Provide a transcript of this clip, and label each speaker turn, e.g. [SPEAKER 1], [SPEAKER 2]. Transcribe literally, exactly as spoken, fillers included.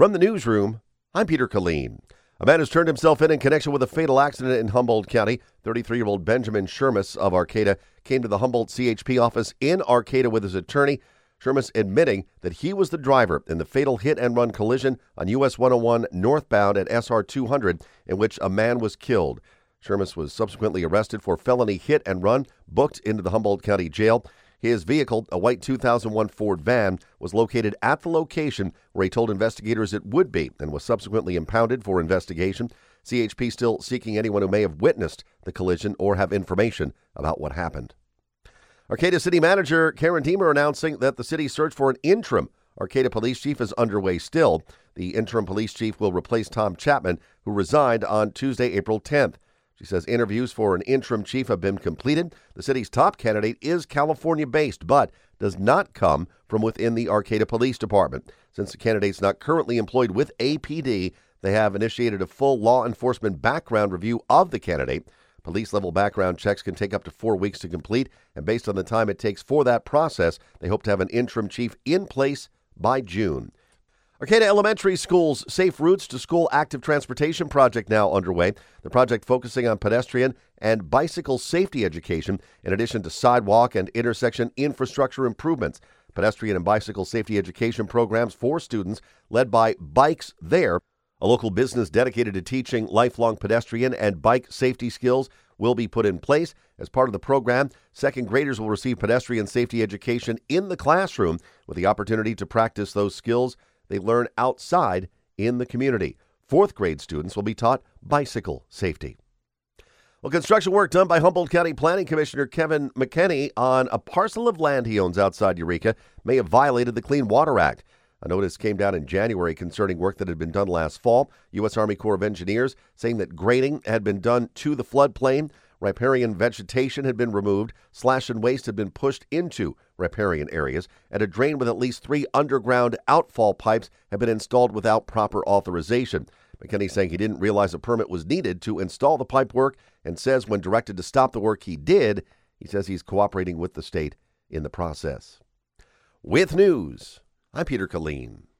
[SPEAKER 1] From the newsroom, I'm Peter Killeen. A man has turned himself in in connection with a fatal accident in Humboldt County. thirty-three-year-old Benjamin Shermis of Arcata came to the Humboldt C H P office in Arcata with his attorney. Shermis admitting that he was the driver in the fatal hit-and-run collision on U S one oh one northbound at S R two hundred, in which a man was killed. Shermis was subsequently arrested for felony hit-and-run, booked into the Humboldt County Jail. His vehicle, a white two thousand one Ford van, was located at the location where he told investigators it would be and was subsequently impounded for investigation. C H P still seeking anyone who may have witnessed the collision or have information about what happened. Arcata City Manager Karen Deemer announcing that the city's search for an interim Arcata Police Chief is underway still. The interim police chief will replace Tom Chapman, who resigned on Tuesday, April tenth. She says interviews for an interim chief have been completed. The city's top candidate is California-based, but does not come from within the Arcata Police Department. Since the candidate's not currently employed with A P D, they have initiated a full law enforcement background review of the candidate. Police-level background checks can take up to four weeks to complete, and based on the time it takes for that process, they hope to have an interim chief in place by June. Arcata Elementary School's Safe Routes to School Active Transportation Project now underway. The project focusing on pedestrian and bicycle safety education, in addition to sidewalk and intersection infrastructure improvements. Pedestrian and bicycle safety education programs for students led by Bikes There, a local business dedicated to teaching lifelong pedestrian and bike safety skills, will be put in place. As part of the program, second graders will receive pedestrian safety education in the classroom with the opportunity to practice those skills they learn outside in the community. Fourth grade students will be taught bicycle safety. Well, construction work done by Humboldt County Planning Commissioner Kevin McKinney on a parcel of land he owns outside Eureka may have violated the Clean Water Act. A notice came down in January concerning work that had been done last fall. U S Army Corps of Engineers saying that grading had been done to the floodplain, riparian vegetation had been removed, slash and waste had been pushed into riparian areas, and a drain with at least three underground outfall pipes had been installed without proper authorization. McKinney saying he didn't realize a permit was needed to install the pipe work and says when directed to stop the work he did. He says he's cooperating with the state in the process. With news, I'm Peter Killeen.